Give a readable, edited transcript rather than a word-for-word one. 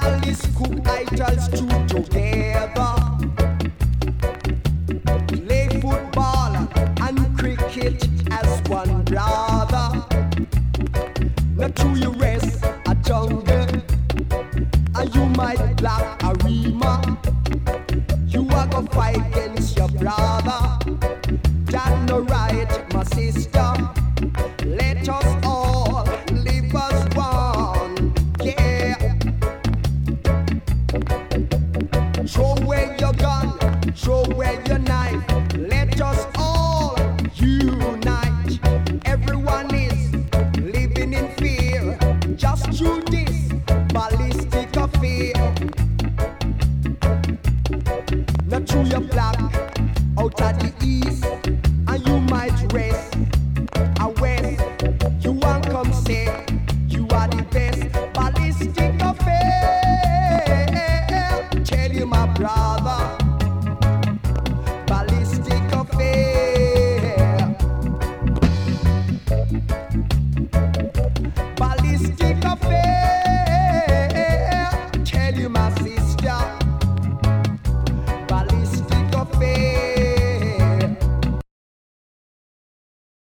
Chalice cook idols true together. Play football and cricket as one brother. Not true you rest a jungle, and you might black a rima. You are gonna fight against your brother. That no right, my sister. Let us all live as one, yeah. Throw away your gun, throw away your knife. Let us all unite. Everyone is living in fear, just through this ballistic affair. Not through your black, out of the east.